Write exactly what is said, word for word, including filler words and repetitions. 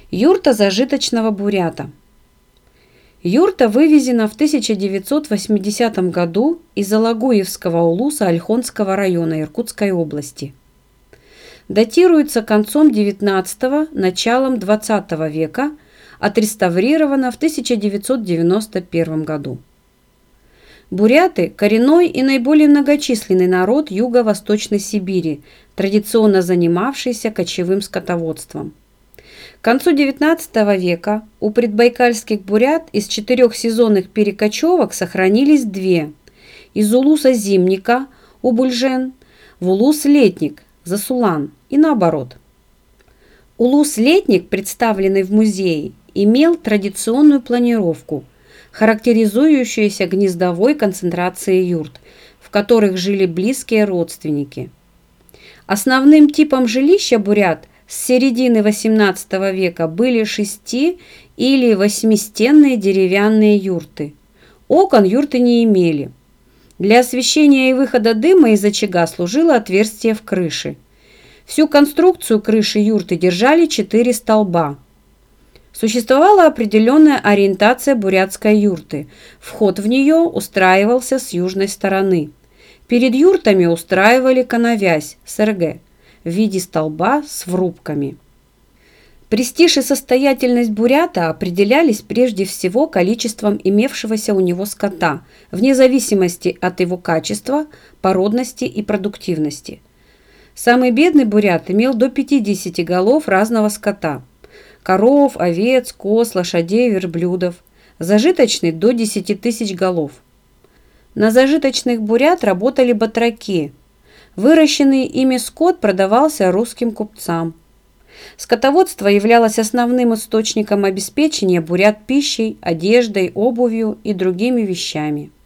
Юрта зажиточного бурята. Юрта вывезена в тысяча девятьсот восьмидесятом году из Алагуевского улуса Ольхонского района Иркутской области. Датируется концом девятнадцатого – началом двадцатого века, отреставрирована в тысяча девятьсот девяносто первом году. Буряты – коренной и наиболее многочисленный народ Юго-Восточной Сибири, традиционно занимавшийся кочевым скотоводством. К концу девятнадцатого века у предбайкальских бурят из четырех сезонных перекочевок сохранились две – из улуса Зимника, Убульжен, в улус Летник, Засулан и наоборот. Улус Летник, представленный в музее, имел традиционную планировку, характеризующуюся гнездовой концентрацией юрт, в которых жили близкие родственники. Основным типом жилища бурят с середины восемнадцатого века были шести- или восьмистенные деревянные юрты. Окон юрты не имели. Для освещения и выхода дыма из очага служило отверстие в крыше. Всю конструкцию крыши юрты держали четыре столба. Существовала определенная ориентация бурятской юрты. Вход в нее устраивался с южной стороны. Перед юртами устраивали коновязь, сэргэ, в виде столба с врубками. Престиж и состоятельность бурята определялись прежде всего количеством имевшегося у него скота, вне зависимости от его качества, породности и продуктивности. Самый бедный бурят имел до пятидесяти голов разного скота – коров, овец, коз, лошадей, верблюдов, зажиточный – до десяти тысяч голов. На зажиточных бурят работали батраки. Выращенный ими скот продавался русским купцам. Скотоводство являлось основным источником обеспечения бурят пищей, одеждой, обувью и другими вещами.